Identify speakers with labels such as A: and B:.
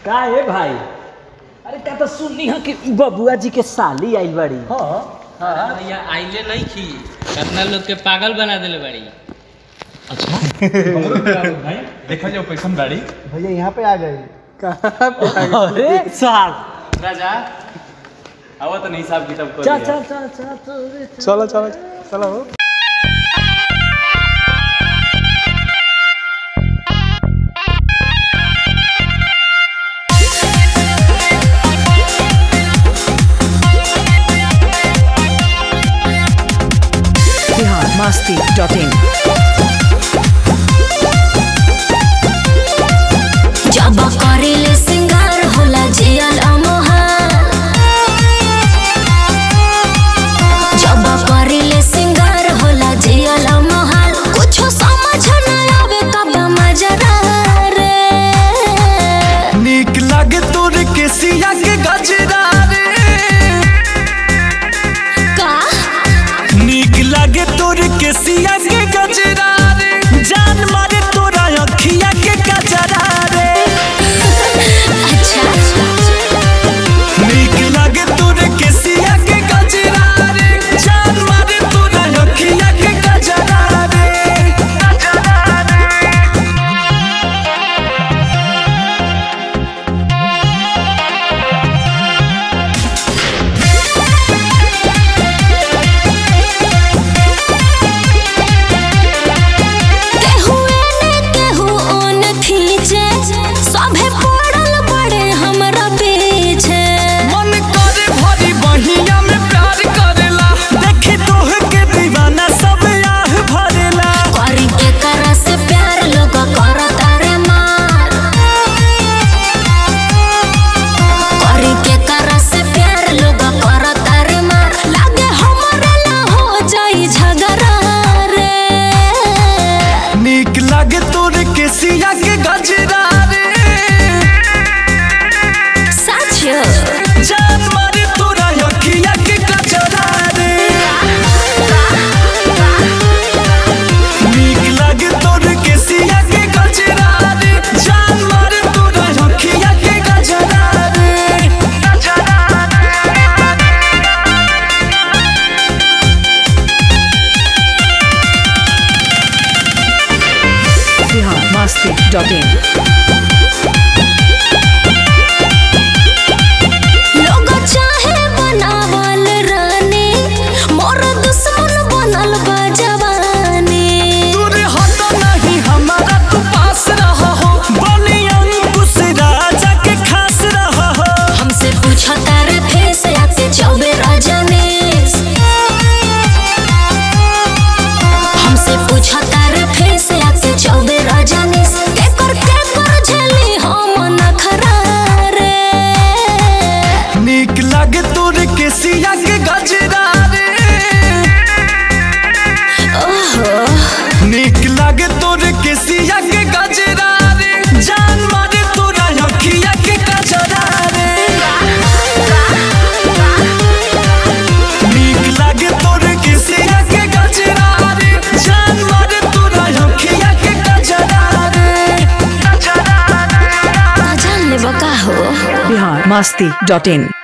A: का है भाई? अरे का तो सुननी है कि बबुआ जी के साली आइल बड़ी।
B: हां भैया आइले नहीं थी, कितना लोग के पागल बना देले बड़ी।
A: अच्छा
C: भाई देखा जाओ कैसन गाड़ी
D: भैया यहाँ पे आ गई।
A: कहां पे आ गए? अरे साल
C: राजा आवा तो नहीं साहब किताब कर
A: चल चल चल चल
D: चलो चलो चलो।
E: masti.in
F: जब करेले सिंगार होला जियल अमोहार, जब करेले सिंगार होला जियल अमोहार, कुछो समझ न आवे कब मजरा रे।
G: नीक लागे तोर के सिया के गजरा रे,
F: का
G: नीक लागे तोर के सिया के गजरा रे, जान मारे तोरा अखिया के गजरा रे।
F: अच्छा
G: नीक लागे तोर के सिया के गजरा रे, जान मारे तोरा अखिया के गजरा रे।
F: केहू एने केहू ओन खींचे, सभे पड़ल बड़े हमरा पीछे।
G: मन करे भरी बहिया में प्यार करेला, देखे तोह के दीवाना सब आह भरेला।
F: करी के करा से प्यार लोग करता रे मार, करी के करा से प्यार लोग करता रे मार, लागे हमरे ला हो जाई झगड़ा रे।
G: नीक लागे तोर के सिया के गजरा रे,
F: सच
G: जान मारे तोरा अखिया के गजरा रे। नीक लागे तोर के सिया के गजरा रे, जान मारे तोरा अखिया के गजरा रे।
E: masti.in
F: लोग चाहे बनावल रानी, मोर दुश्मन बनल बा जवानी।
G: दूर हटो नहीं हमारा तू पास रहा हो, बनी अंकुश राजा के खास रहा हो।
F: हमसे पूछा तारे फेस आके चौबे रजनीश, हमसे पूछा तारे फेस आके चौबे रजनीश, केकर झेली हम नखरा रे।
G: नीक लागे तोर के सिया के गजरा रे,
F: ओहो
G: नीक लागे तोर के सिया के गजरा रे, जान मारे तोरा अखिया के गजरा रे। नीक लागे तोर के सिया के गजरा रे, जान मारे तोरा अखिया के गजरा रे।
F: जान ले बका हो।
E: masti.in